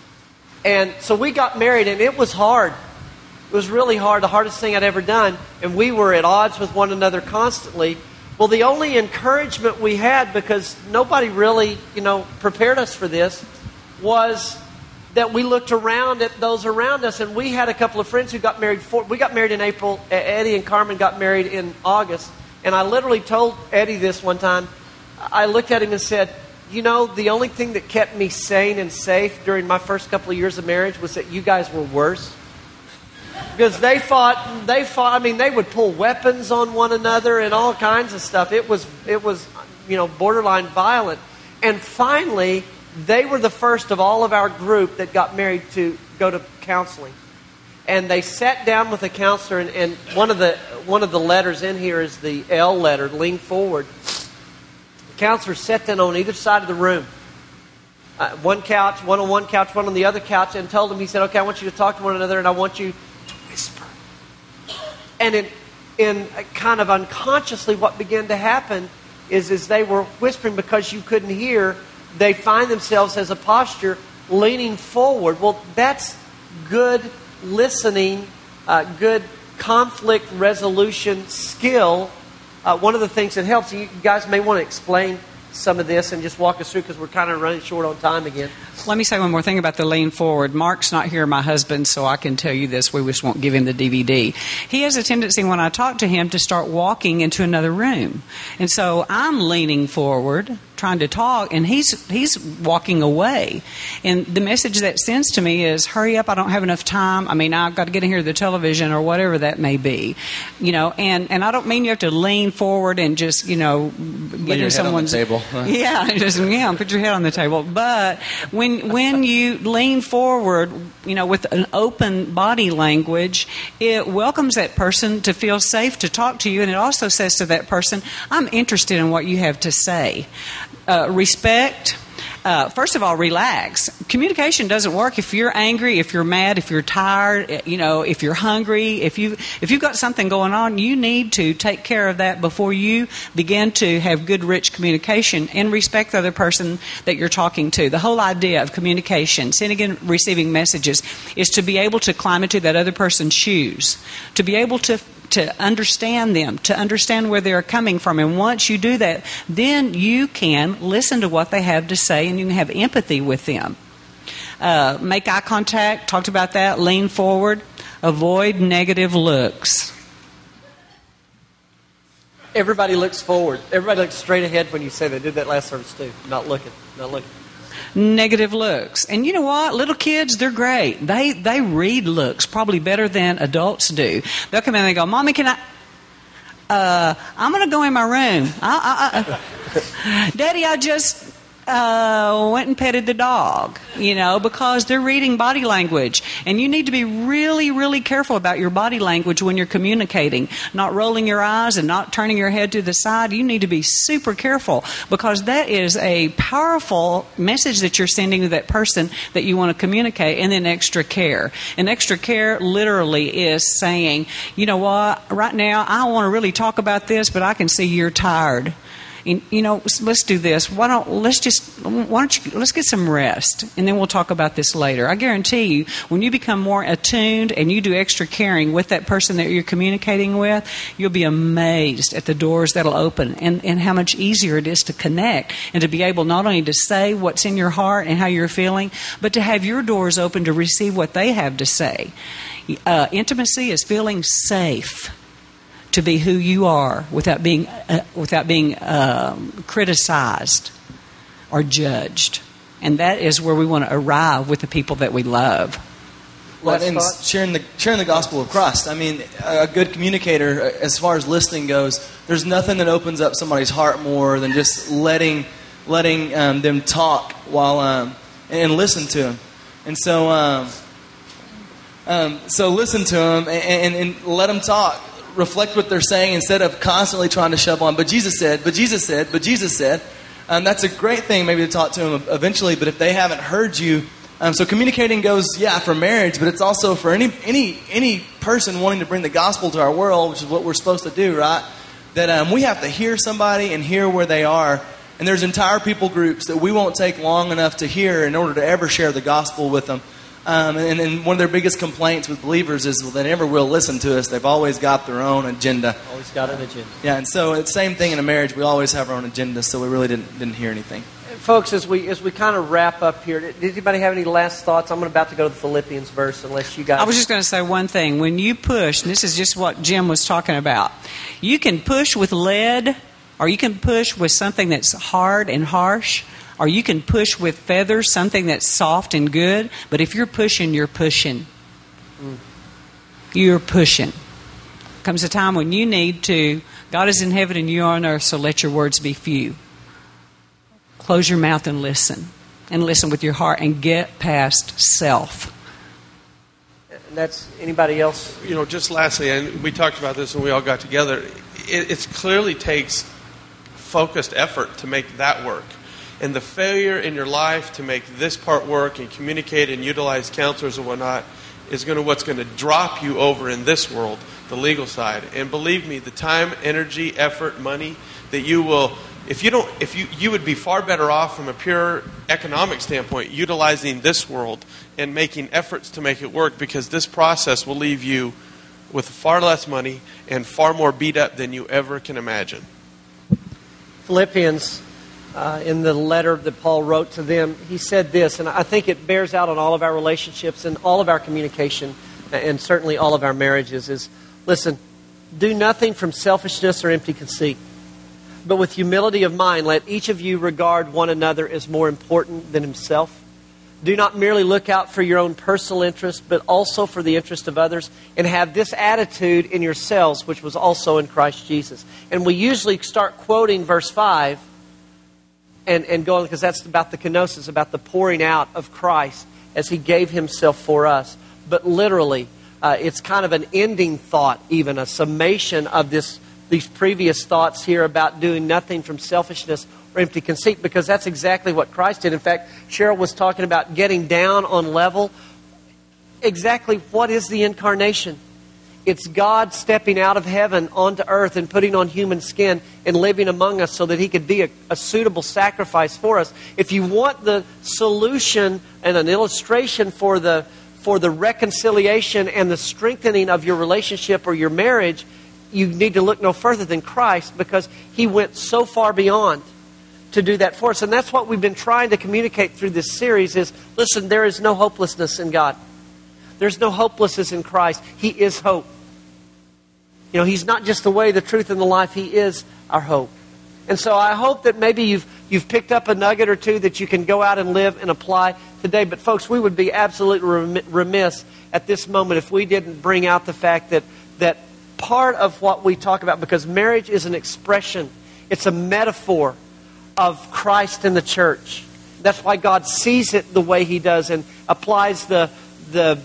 And so we got married, and it was hard. It was really hard, the hardest thing I'd ever done. And we were at odds with one another constantly. Well, the only encouragement we had, because nobody really, you know, prepared us for this, was that we looked around at those around us, and we had a couple of friends who got married. For, we got married in April. Eddie and Carmen got married in August. And I literally told Eddie this one time. I looked at him and said, you know, the only thing that kept me sane and safe during my first couple of years of marriage was that you guys were worse. Because they fought, they fought, I mean, they would pull weapons on one another and all kinds of stuff. It was, it was, you know, borderline violent. And finally, they were the first of all of our group that got married to go to counseling. And they sat down with a counselor, and, and one of the one of the letters in here is the L letter, lean forward. The counselor sat them on either side of the room. Uh, one couch, one on one couch, one on the other couch, and told them, he said, okay, I want you to talk to one another, and I want you to whisper. And in, in kind of unconsciously, what began to happen is as they were whispering because you couldn't hear, they find themselves as a posture leaning forward. Well, that's good listening, uh, good conflict resolution skill. Uh, one of the things that helps, you guys may want to explain some of this and just walk us through because we're kind of running short on time again. Let me say one more thing about the lean forward. Mark's not here, my husband, so I can tell you this. We just won't give him the D V D. He has a tendency when I talk to him to start walking into another room. And so I'm leaning forward, trying to talk, and he's he's walking away. And the message that sends to me is, hurry up, I don't have enough time. I mean, I've got to get in here to the television or whatever that may be. You know, and, and I don't mean you have to lean forward and just, you know, get in someone's table. Yeah, just yeah, put your head on the table. But when when you lean forward, you know, with an open body language, it welcomes that person to feel safe to talk to you, and it also says to that person, I'm interested in what you have to say. Uh, respect, uh, first of all, relax. Communication doesn't work if you're angry, if you're mad, if you're tired, you know, if you're hungry, if you if you've got something going on. You need to take care of that before you begin to have good, rich communication and respect the other person that you're talking to. The whole idea of communication, sending and receiving messages, is to be able to climb into that other person's shoes, to be able to to understand them, to understand where they're coming from. And once you do that, then you can listen to what they have to say and you can have empathy with them. Uh, make eye contact, talked about that, lean forward, avoid negative looks. Everybody looks forward. Everybody looks straight ahead when you say that. I did that last service too. Not looking, not looking. Negative looks. And you know what? Little kids, they're great. They they read looks probably better than adults do. They'll come in and they go, Mommy, can I... Uh, I'm going to go in my room. I, I, I, Daddy, I just uh, went and petted the dog, you know, because they're reading body language. And you need to be really, really careful about your body language when you're communicating. Not rolling your eyes and not turning your head to the side. You need to be super careful because that is a powerful message that you're sending to that person that you want to communicate. And then extra care. And extra care literally is saying, you know what, right now I want to really talk about this, but I can see you're tired. You know, let's do this. Why don't let's just why don't you let's get some rest, and then we'll talk about this later. I guarantee you, when you become more attuned and you do extra caring with that person that you're communicating with, you'll be amazed at the doors that'll open and, and how much easier it is to connect and to be able not only to say what's in your heart and how you're feeling, but to have your doors open to receive what they have to say. Uh, intimacy is feeling safe to be who you are without being uh, without being um, criticized or judged, and that is where we want to arrive with the people that we love. Well, and sharing the sharing the gospel of Christ. I mean, a good communicator, as far as listening goes, there's nothing that opens up somebody's heart more than just letting letting um, them talk while um, and listen to them. And so, um, um, so listen to them and, and, and let them talk. Reflect what they're saying instead of constantly trying to shove on. But Jesus said, but Jesus said, but Jesus said. Um, that's a great thing maybe to talk to them eventually, but if they haven't heard you. Um, so communicating goes, yeah, for marriage, but it's also for any any any person wanting to bring the gospel to our world, which is what we're supposed to do, right? That um, we have to hear somebody and hear where they are. And there's entire people groups that we won't take long enough to hear in order to ever share the gospel with them. Um, and, and one of their biggest complaints with believers is, well, they never will listen to us. They've always got their own agenda. Always got an agenda. Yeah, and so it's the same thing in a marriage. We always have our own agenda, so we really didn't didn't hear anything. Folks, as we as we kind of wrap up here, did anybody have any last thoughts? I'm about to go to the Philippians verse, unless you guys... I was just going to say one thing. When you push, and this is just what Jim was talking about, you can push with lead, or you can push with something that's hard and harsh, or you can push with feathers, something that's soft and good. But if you're pushing, you're pushing. Mm. You're pushing. Comes a time when you need to, God is in heaven and you are on earth, so let your words be few. Close your mouth and listen. And listen with your heart and get past self. And that's anybody else? You know, just lastly, and we talked about this when we all got together, it, it clearly takes focused effort to make that work. And the failure in your life to make this part work and communicate and utilize counselors and whatnot is going to what's going to drop you over in this world, the legal side. And believe me, the time, energy, effort, money that you will, if you don't, if you you would be far better off from a pure economic standpoint utilizing this world and making efforts to make it work, because this process will leave you with far less money and far more beat up than you ever can imagine. Philippians. Uh, in the letter that Paul wrote to them, he said this, and I think it bears out on all of our relationships and all of our communication and certainly all of our marriages is, listen, do nothing from selfishness or empty conceit, but with humility of mind, let each of you regard one another as more important than himself. Do not merely look out for your own personal interest, but also for the interest of others, and have this attitude in yourselves, which was also in Christ Jesus. And we usually start quoting verse five, And, and going, because that's about the kenosis, about the pouring out of Christ as He gave Himself for us. But literally, uh, it's kind of an ending thought, even a summation of this these previous thoughts here about doing nothing from selfishness or empty conceit, because that's exactly what Christ did. In fact, Cheryl was talking about getting down on level. Exactly what is the incarnation? It's God stepping out of heaven onto earth and putting on human skin and living among us so that He could be a, a suitable sacrifice for us. If you want the solution and an illustration for the for the reconciliation and the strengthening of your relationship or your marriage, you need to look no further than Christ, because He went so far beyond to do that for us. And that's what we've been trying to communicate through this series is, listen, there is no hopelessness in God. There's no hopelessness in Christ. He is hope. You know, He's not just the way, the truth, and the life. He is our hope. And so I hope that maybe you've you've picked up a nugget or two that you can go out and live and apply today. But folks, we would be absolutely remiss at this moment if we didn't bring out the fact that that part of what we talk about, because marriage is an expression, it's a metaphor of Christ and the church. That's why God sees it the way He does and applies the the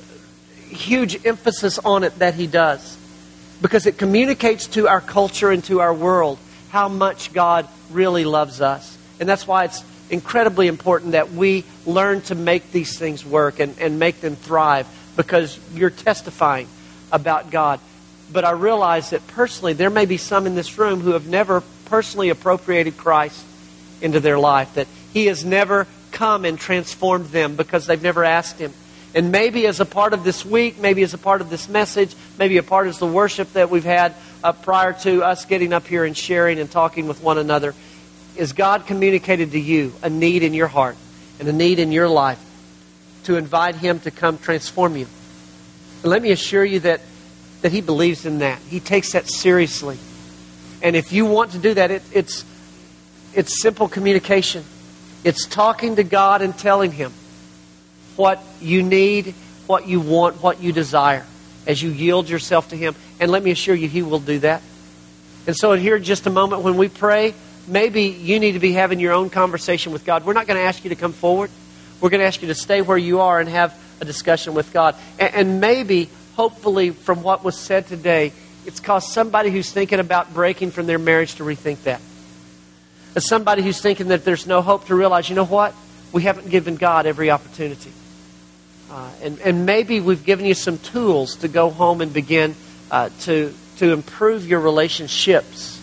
huge emphasis on it that He does. Because it communicates to our culture and to our world how much God really loves us. And that's why it's incredibly important that we learn to make these things work and, and make them thrive, because you're testifying about God. But I realize that personally, there may be some in this room who have never personally appropriated Christ into their life, that He has never come and transformed them because they've never asked Him. And maybe as a part of this week, maybe as a part of this message, maybe a part of the worship that we've had uh, prior to us getting up here and sharing and talking with one another, is God communicated to you a need in your heart and a need in your life to invite Him to come transform you. And let me assure you that, that He believes in that. He takes that seriously. And if you want to do that, it, it's, it's simple communication. It's talking to God and telling Him what you need, what you want, what you desire, as you yield yourself to Him. And let me assure you, He will do that. And so here in just a moment when we pray, maybe you need to be having your own conversation with God. We're not going to ask you to come forward. We're going to ask you to stay where you are and have a discussion with God. And, and maybe, hopefully, from what was said today, it's caused somebody who's thinking about breaking from their marriage to rethink that. As somebody who's thinking that there's no hope to realize, you know what? We haven't given God every opportunity. Uh, and, and maybe we've given you some tools to go home and begin uh, to to improve your relationships.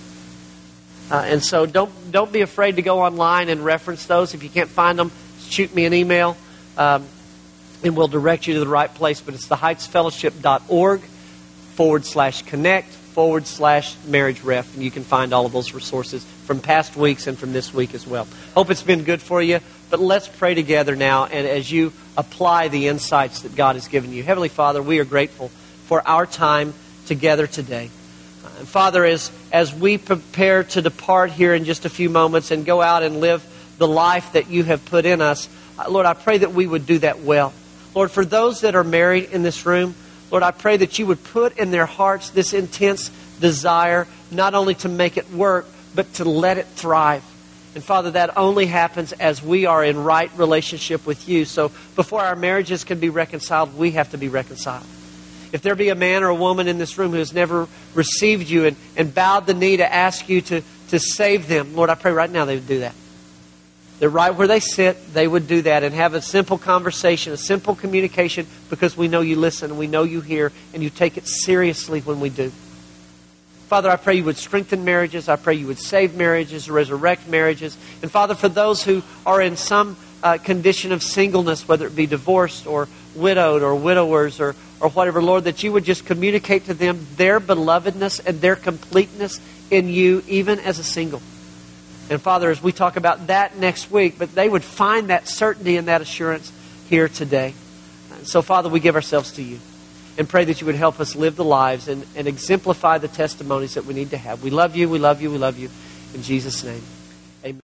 Uh, and so don't don't be afraid to go online and reference those. If you can't find them, shoot me an email, um, and we'll direct you to the right place. But it's theheightsfellowship.org forward slash connect forward slash marriage ref. And you can find all of those resources from past weeks and from this week as well. Hope it's been good for you. But let's pray together now, and as you apply the insights that God has given you. Heavenly Father, we are grateful for our time together today. And Father, as, as we prepare to depart here in just a few moments and go out and live the life that you have put in us, Lord, I pray that we would do that well. Lord, for those that are married in this room, Lord, I pray that you would put in their hearts this intense desire, not only to make it work, but to let it thrive. And Father, that only happens as we are in right relationship with you. So before our marriages can be reconciled, we have to be reconciled. If there be a man or a woman in this room who has never received you and, and bowed the knee to ask you to, to save them, Lord, I pray right now they would do that. That right where they sit, they would do that and have a simple conversation, a simple communication, because we know you listen and we know you hear and you take it seriously when we do. Father, I pray you would strengthen marriages. I pray you would save marriages, resurrect marriages. And Father, for those who are in some uh, condition of singleness, whether it be divorced or widowed or widowers or, or whatever, Lord, that you would just communicate to them their belovedness and their completeness in you, even as a single. And Father, as we talk about that next week, but they would find that certainty and that assurance here today. And so, Father, we give ourselves to you. And pray that you would help us live the lives and, and exemplify the testimonies that we need to have. We love you, we love you, we love you. In Jesus' name.